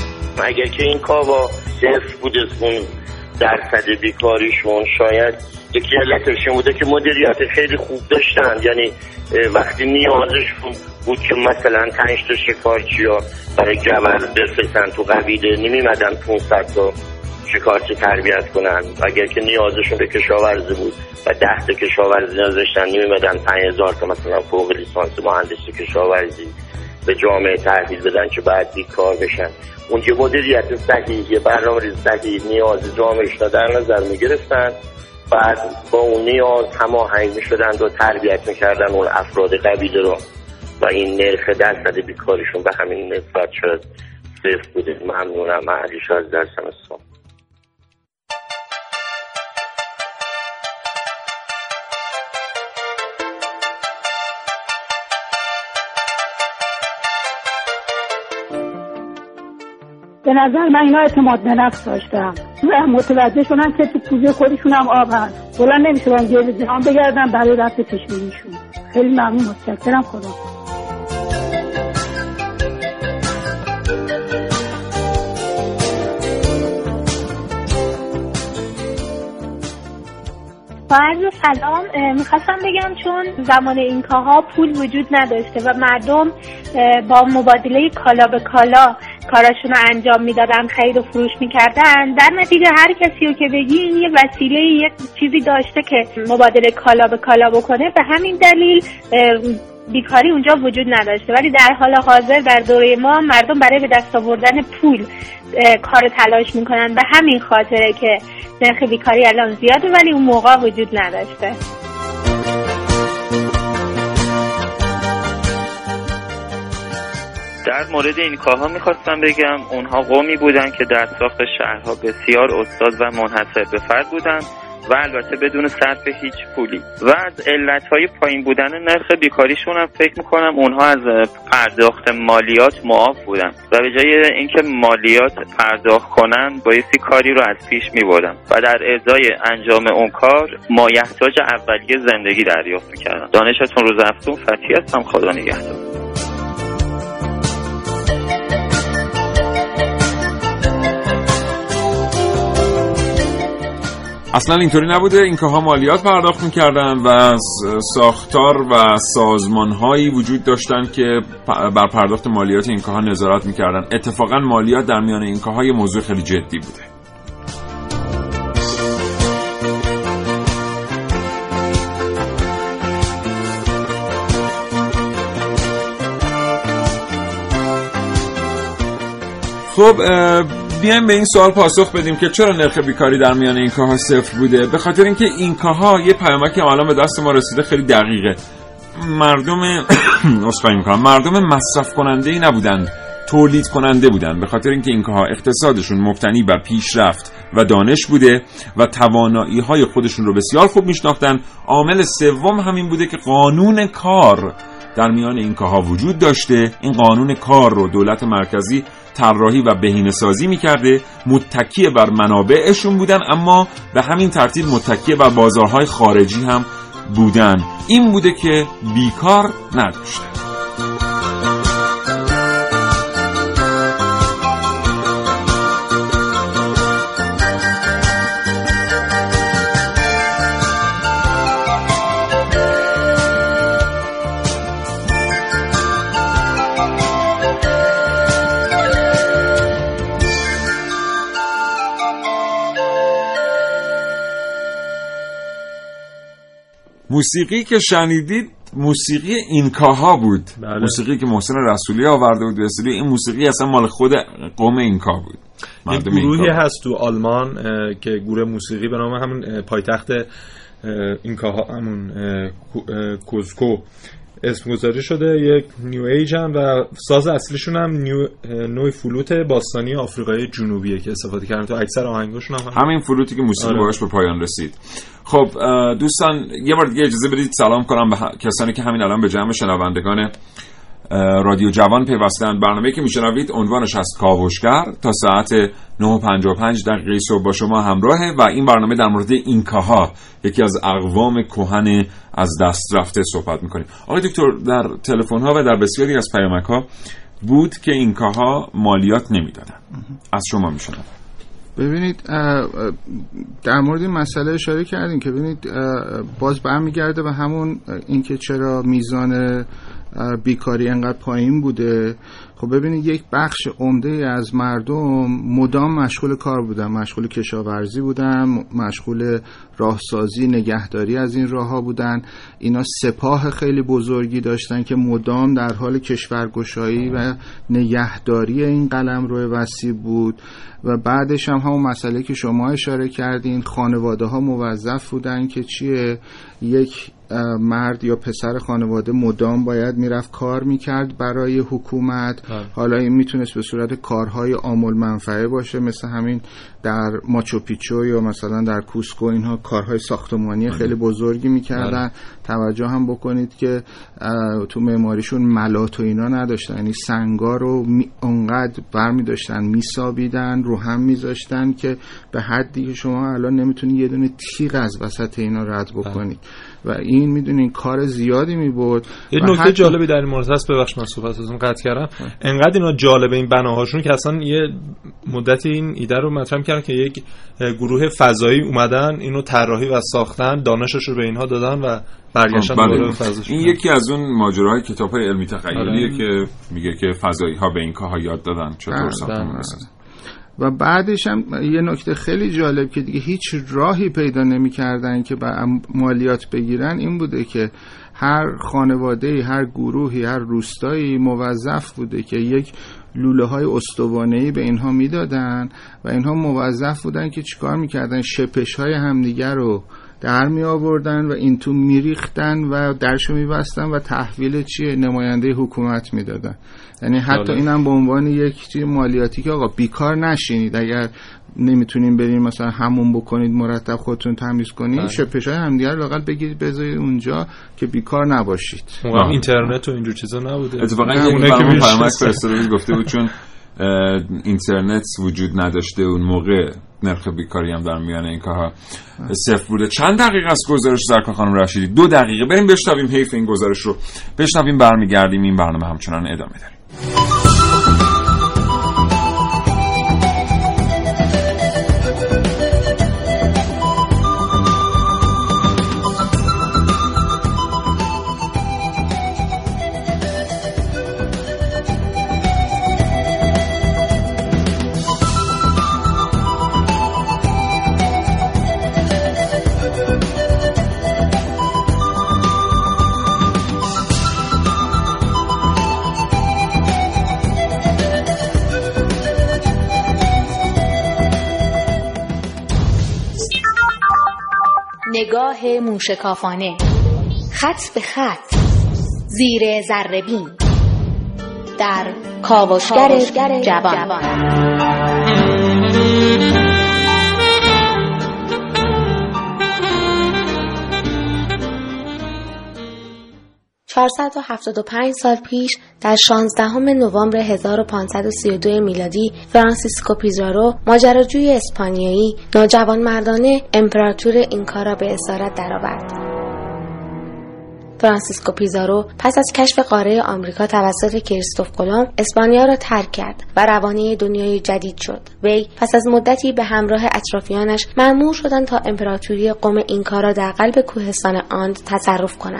اگر که این کاوا 0 بوده اون درصد بیکاریشون، شاید یکی علتش بوده که مدیریت خیلی خوب داشتن، یعنی وقتی نیازشون بود که مثلا 5 تا شکارچیا برای جبل بفرستن تو قبیله نمیمدن 500 تا شکارچی تربیت کنن، اگر که نیازشون به کشاورزی بود و 10 تا کشاورزی نداشتن نمیمدن 5000 تا مثلا فوق لیسانس مهندسی کشاورزی به جامعه تحویل بدن که بعد بیکار بشن. اون یه مدیریت صحیح، برنامه‌ریزی صحیح، نیاز جامعهش را در نظر میگرفتن، بعد با اون نیاز هماهنگ میشدن و تربیت میکردن اون افراد قبیله رو و این نرخ درصد بیکاریشون به همین نسبت شد 0 بوده. ممنونم. معلیش از درسم السلام. به نظر من اینا اعتماد به نفس داشتن و متوجه شدن که تو کوزه خودشون هم آب هست، بلند نمیشدن گرد جهان بگردن برای رفت پیشبینیشون. خیلی ممنون، متشکرم. خدا با عرض سلام، میخواستم بگم چون زمان اینکاها پول وجود نداشته و مردم با مبادله کالا به کالا کاراشون رو انجام میدادن، خرید و فروش میکردن، در نتیجه هر کسی رو که بگی این یه وسیله، یه چیزی داشته که مبادله کالا به کالا بکنه. به همین دلیل بیکاری اونجا وجود نداشته، ولی در حال حاضر در دوره ما مردم برای به دست آوردن پول کار تلاش میکنن. به همین خاطره که نرخ بیکاری الان زیاده ولی اون موقع وجود نداشته. در مورد این کارها میخواستم بگم اونها قومی بودن که در ساخت شهرها بسیار استاد و منحصر به فرد بودن و البته بدون صرف هیچ پولی. و از علتهای پایین بودن نرخ بیکاریشون هم فکر میکنم اونها از پرداخت مالیات معاف بودن و به جای اینکه مالیات پرداخت کنن بایستی کاری رو از پیش میبردن و در ازای انجام اون کار مایحتاج اولیه زندگی دریافت میکردن. دانشتون روز افزون فتحی هستم. خدا نگهدار. اصلا اینطوری نبوده. اینکاها مالیات پرداخت می‌کردن و از ساختار و سازمان‌هایی وجود داشتن که بر پرداخت مالیات اینکاها نظارت می‌کردن. اتفاقا مالیات در میان اینکاها یه موضوع خیلی جدی بوده. خب بیایم به این سوال پاسخ بدیم که چرا نرخ بیکاری در میان اینکاها 0 بوده. به خاطر اینکه اینکاها یه پیامکی الان به دست ما رسیده خیلی دقیقه. مردم مصرف کننده‌ای نبودند، تولید کننده بودند. به خاطر اینکه اینکاها اقتصادشون مبتنی بر پیشرفت و دانش بوده و توانایی‌های خودشون رو بسیار خوب میشناختن. عامل سوم همین بوده که قانون کار در میان اینکاها وجود داشته. این قانون کار رو دولت مرکزی طراحی و بهینه‌سازی می‌کرده، متکی بر منابعشون بودن، اما به همین ترتیب متکی بر بازارهای خارجی هم بودن. این بوده که بیکار نداشتن. موسیقی که شنیدید موسیقی اینکاها بود. بله. موسیقی که محسن رسولی آورده بود به استودیو. این موسیقی اصلا مال خود قوم اینکا بود. یک گروهی هست تو آلمان که گروه موسیقی به نام همون پایتخت اینکاها، همون کوزکو اسم گذاری شده. یک نیو ایج هم و ساز اصلیشون هم نوع فلوت باستانی آفریقای جنوبیه که استفاده کردن تو اکثر آهنگاشون هم همین فلوتی که موسیقی باهاش به پایان رسید. خب دوستان یه بار دیگه اجازه بدید سلام کنم به کسانی که همین الان به جمع شنوندگان رادیو جوان پیوستند. برنامه‌ای که میشنوید عنوانش هست کاوشگر، تا ساعت 9:55 صبح با شما همراهه و این برنامه در مورد اینکاها، یکی از اقوام کهن از دست رفته، صحبت میکنیم. آقای دکتر، در تلفن‌ها و در بسیاری از پیامک‌ها بود که اینکاها مالیات نمیدادن. از شما میشنوم. ببینید در مورد این مسئله اشاره کردیم که ببینید باز برمیگرده به همون اینکه چرا میزان بیکاری انقدر پایین بوده. خب ببینید یک بخش عمده از مردم مدام مشغول کار بودن، مشغول کشاورزی بودن، مشغول راهسازی، نگهداری از این راه‌ها بودن. اینا سپاه خیلی بزرگی داشتن که مدام در حال کشورگشایی و نگهداری این قلمرو وسیع بود. و بعدش هم همون مسئله که شما اشاره کردین، خانواده ها موظف بودن که چیه، یک مرد یا پسر خانواده مدام باید میرفت کار میکرد برای حکومت. حالا این میتونست به صورت کارهای عامل منفعه باشه، مثل همین در ماچو پیچو یا مثلا در کوسکو، اینها کارهای ساختمانی خیلی بزرگی میکردن. توجه هم بکنید که تو معماریشون ملات و اینا نداشتن، یعنی سنگا رو اونقدر برمی داشتن میسابیدن، رو هم میذاشتن که به حدی که شما الان نمیتونید یه دونه تیغ از وسط اینا رد بکنید. و این میدونین کار زیادی میبرد. یه نکته جالبی در این مورد هست، ببخشید من صحبتتون قطع کردم. انقدر اینا جالبه این بناهاشون که اصلا یه مدتی این ایده رو مطرح کردن که یک گروه فضایی اومدن اینو طراحی و ساختن، دانشش رو به اینها دادن و برگشتن دوباره فضاش. این یکی از اون ماجراهای کتاب‌های علمی تخیلیه که میگه که فضایی‌ها به این کارها یاد دادن چطور ساختن می‌سازن. و بعدش هم یه نکته خیلی جالب که دیگه هیچ راهی پیدا نمی‌کردن که با مالیات بگیرن، این بوده که هر خانواده‌ای، هر گروهی، هر روستایی موظف بوده که یک لوله‌های استوانه‌ای به اینها میدادن و اینها موظف بودن که چیکار می‌کردن، شپش‌های همدیگر رو در می آوردن و این تو می ریختن و درشو می بستن و تحویل نماینده حکومت می دادن. یعنی حتی اینم به عنوان یک چیز مالیاتی که آقا بیکار نشینید، اگر نمیتونین برین مثلا همون بکنید، مرتب خودتون تمیز کنید، شپشای همدیگه رو لااقل بگیرید بذارید اونجا که بیکار نباشید. اینترنت و اینجور چیزا نبوده. اتفاقا یک برنامه فرمک فرستاده گفته بود چون اینترنت وجود نداشته اون موقع نرخ بیکاری هم در میان این کارها صفر بوده. چند دقیقه از گزارش زرکان خانم رشیدی؟ 2 دقیقه بریم بشنویم حیف این گزارش رو بشنویم، برمیگردیم این برنامه همچنان ادامه داریم. نگاه موشکافانه، خط به خط، زیر ذره‌بین، در کاوشگر جوان. 475 سال پیش در 16 نوامبر 1532 میلادی فرانسیسکو پیزارو، ماجراجوی اسپانیایی، ناجوانمردانه امپراتور اینکا را به اسارت درآورد. فرانسیسکو پیزارو پس از کشف قاره آمریکا توسط کریستوف کلمب اسپانیا را ترک کرد و روانه دنیای جدید شد. وی پس از مدتی به همراه اطرافیانش مأمور شدند تا امپراتوری قوم اینکا را در قلب کوهستان آند تصرف کنند.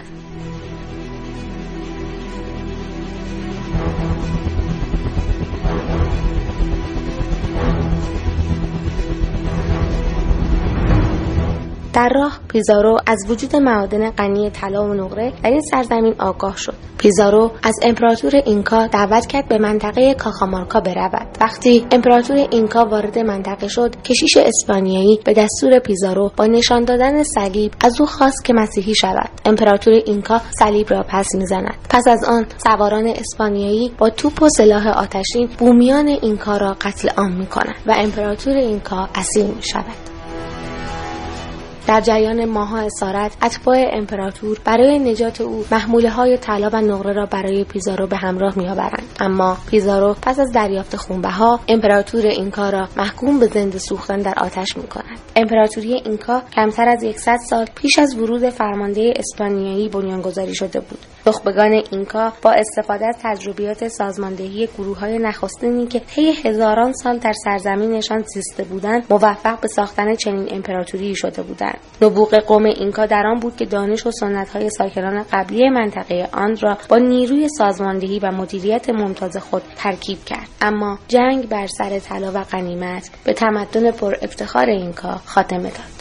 در راه پیزارو از وجود معادن غنی طلا و نقره در این سرزمین آگاه شد. پیزارو از امپراتور اینکا دعوت کرد به منطقه کاخامارکا برود. وقتی امپراتور اینکا وارد منطقه شد، کشیش اسپانیایی به دستور پیزارو با نشان دادن صلیب از او خواست که مسیحی شود. امپراتور اینکا صلیب را پس می‌زند. پس از آن سواران اسپانیایی با توپ و سلاح آتشین بومیان اینکا را قتل عام می‌کنند و امپراتور اینکا اسیر می‌شود. در جریان ماه‌ها اسارت اتباع امپراتور برای نجات او محموله‌های طلا و نقره را برای پیزارو به همراه می‌آورند. اما پیزارو پس از دریافت خونبها امپراتور اینکا را محکوم به زنده سوختن در آتش می‌کند. امپراتوری اینکا کمتر از 100 سال پیش از ورود فرمانده اسپانیایی بنیانگذاری شده بود. نخبگان اینکا با استفاده از تجربیات سازماندهی گروه‌های نخستینی که طی هزاران سال در سرزمینشان زیسته بودند موفق به ساختن چنین امپراتوری شده بودند. نبوغ قوم اینکا در آن بود که دانش و سنت‌های ساکنان قبلی منطقه آن را با نیروی سازماندهی و مدیریت ممتاز خود ترکیب کرد. اما جنگ بر سر طلا و غنیمت به تمدن پر افتخار اینکا خاتمه داد.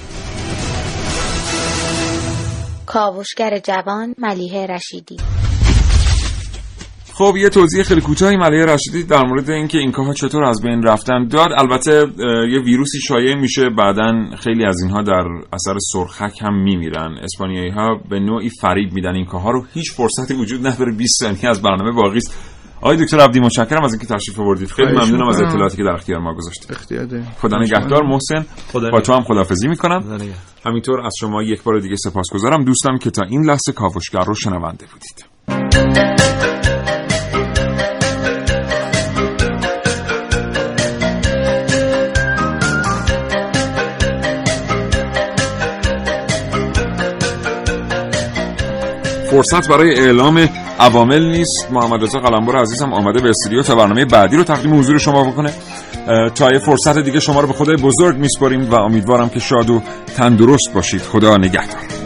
کاوشگر جوان ملیحه رشیدی. خب یه توضیح خیلی کوتاهی ملیحه رشیدی در مورد اینکه اینکاها چطور از بین رفتن داد. البته یه ویروسی شایع میشه، بعدن خیلی از اینها در اثر سرخک هم میمیرن. اسپانیایی‌ها به نوعی فریب میدن اینکاها رو، هیچ فرصتی وجود نداره. 20 ثانیه از برنامه باقی است. آقای دکتر عبدی متشکرم از اینکه تشریف آوردید. خیلی ممنونم از اطلاعاتی که در اختیار ما گذاشتید. خدا نگهدار. محسن با تو هم خداحافظی میکنم. همینطور از شما یک بار دیگه سپاسگزارم دوستان که تا این لحظه کاوشگر رو شنونده بودید. فرصت برای اعلام عوامل نیست. محمد رضا قلمبر عزیزم آمده به استودیو تا برنامه بعدی رو تقدیم حضور شما بکنه. تا یه فرصت دیگه شما رو به خدای بزرگ میسپاریم و امیدوارم که شاد و تندرست باشید. خدا نگهدار.